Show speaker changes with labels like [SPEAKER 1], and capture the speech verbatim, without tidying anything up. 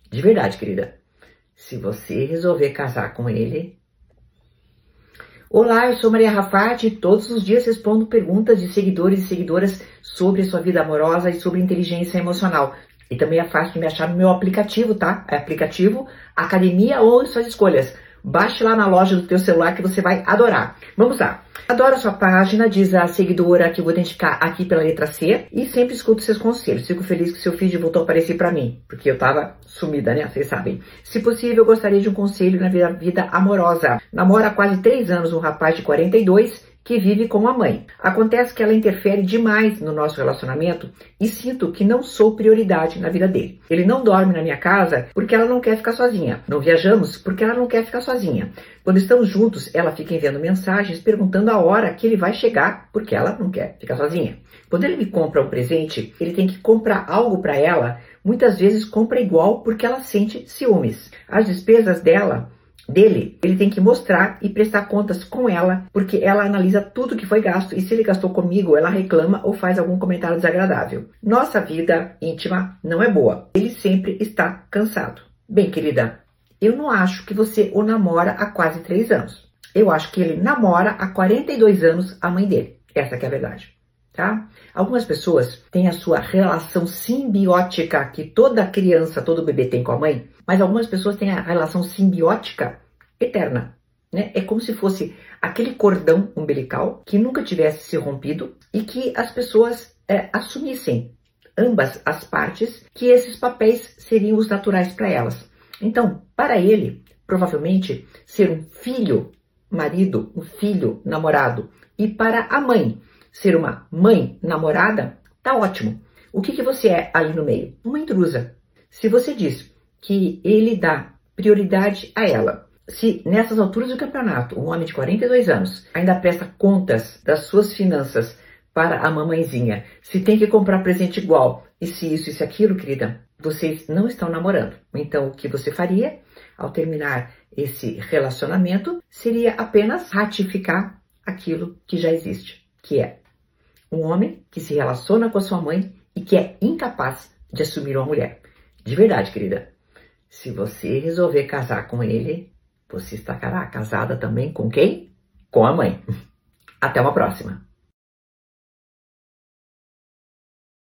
[SPEAKER 1] De verdade, querida. Se você resolver casar com ele... Olá, eu sou Maria Rafati e todos os dias respondo perguntas de seguidores e seguidoras sobre a sua vida amorosa e sobre inteligência emocional. E também é fácil de me achar no meu aplicativo, tá? É aplicativo Academia ou Suas Escolhas. Baixe lá na loja do teu celular que você vai adorar. Vamos lá. Adoro a sua página, diz a seguidora que eu vou identificar aqui pela letra C. E sempre escuto seus conselhos. Fico feliz que seu feed voltou a aparecer pra mim. Porque eu tava sumida, né? Vocês sabem. Se possível, eu gostaria de um conselho na vida, vida amorosa. Namora há quase três anos um rapaz de quarenta e dois que vive com a mãe. Acontece que ela interfere demais no nosso relacionamento e sinto que não sou prioridade na vida dele. Ele não dorme na minha casa porque ela não quer ficar sozinha. Não viajamos porque ela não quer ficar sozinha. Quando estamos juntos, ela fica enviando mensagens perguntando a hora que ele vai chegar porque ela não quer ficar sozinha. Quando ele me compra um presente, ele tem que comprar algo para ela. Muitas vezes compra igual porque ela sente ciúmes. As despesas dela... dele, ele tem que mostrar e prestar contas com ela, porque ela analisa tudo que foi gasto e se ele gastou comigo, ela reclama ou faz algum comentário desagradável. Nossa vida íntima não é boa. Ele sempre está cansado. Bem, querida, eu não acho que você o namora há quase três anos. Eu acho que ele namora há quarenta e dois anos a mãe dele. Essa que é a verdade. Tá? Algumas pessoas têm a sua relação simbiótica que toda criança, todo bebê tem com a mãe, mas algumas pessoas têm a relação simbiótica eterna, né? É como se fosse aquele cordão umbilical que nunca tivesse se rompido e que as pessoas é, assumissem, ambas as partes, que esses papéis seriam os naturais para elas. Então, para ele, provavelmente, ser um filho marido, um filho namorado, e para a mãe, ser uma mãe namorada, tá ótimo. O que, que você é ali no meio? Uma intrusa. Se você diz que ele dá prioridade a ela, se nessas alturas do campeonato, um homem de quarenta e dois anos ainda presta contas das suas finanças para a mamãezinha, se tem que comprar presente igual, e se isso e se aquilo, querida, vocês não estão namorando. Então, o que você faria ao terminar esse relacionamento seria apenas ratificar aquilo que já existe, que é um homem que se relaciona com a sua mãe e que é incapaz de assumir uma mulher. De verdade, querida. Se você resolver casar com ele, você estará casada também com quem? Com a mãe. Até uma próxima.